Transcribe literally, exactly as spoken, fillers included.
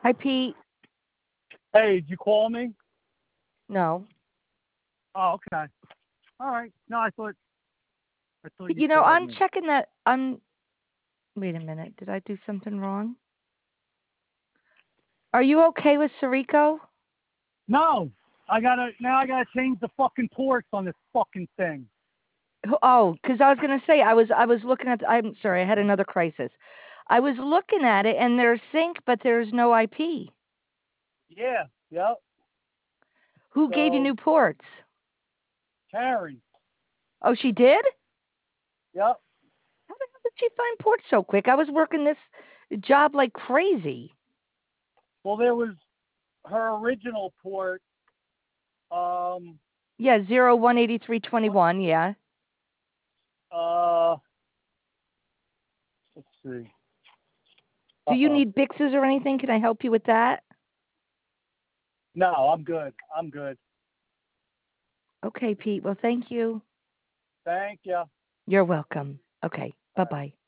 Hi, Pete. Hey, did you call me? No. Oh, okay. All right. No, I thought I thought you You know, called I'm me. checking that. I'm. Wait a minute. Did I do something wrong? Are you okay with Sarico? No, I gotta now. I gotta change the fucking ports on this fucking thing. Oh, because I was gonna say I was I was looking at. I'm sorry, I had another crisis. I was looking at it, and there's sync, but there's no I P. Yeah. Yep. Who gave you So new ports? Karen. Oh, she did? Yep. How the hell did she find ports so quick? I was working this job like crazy. Well, there was her original port. Um. Yeah, zero one eighty three twenty one. Yeah. Uh. Let's see. Do Uh you oh. need Bixes or anything? Can I help you with that? No, I'm good. I'm good. Okay, Pete. Well, thank you. Thank you. You're welcome. Okay. Bye All right. bye.